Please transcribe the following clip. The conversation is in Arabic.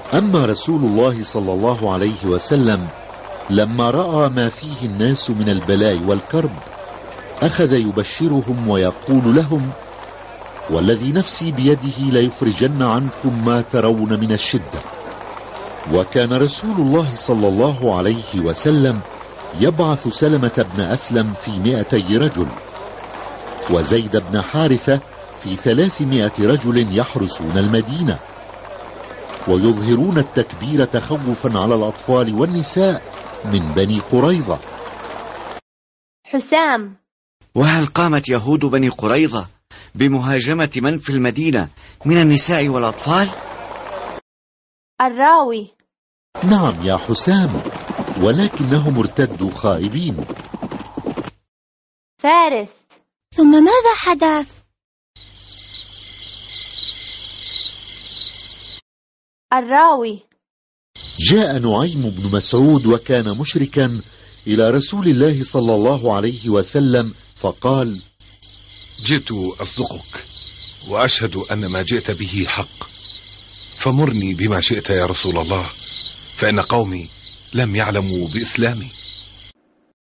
أما رسول الله صلى الله عليه وسلم لما رأى ما فيه الناس من البلاء والكرب أخذ يبشرهم ويقول لهم: والذي نفسي بيده ليفرجن عنكم ما ترون من الشدة. وكان رسول الله صلى الله عليه وسلم يبعث سلمة بن أسلم في 200 رجل، وزيد بن حارثة في 300 رجل يحرسون المدينة، ويظهرون التكبير تخوفا على الأطفال والنساء من بني قريظة. حسام: وهل قامت يهود بني قريظة بمهاجمة من في المدينة من النساء والأطفال؟ الراوي: نعم يا حسام، ولكنهم ارتدوا خائبين. فارس: ثم ماذا حدث؟ الراوي: جاء نعيم بن مسعود وكان مشركا إلى رسول الله صلى الله عليه وسلم فقال: جئت أصدقك وأشهد أن ما جئت به حق، فمرني بما شئت يا رسول الله، فإن قومي لم يعلموا بإسلامي.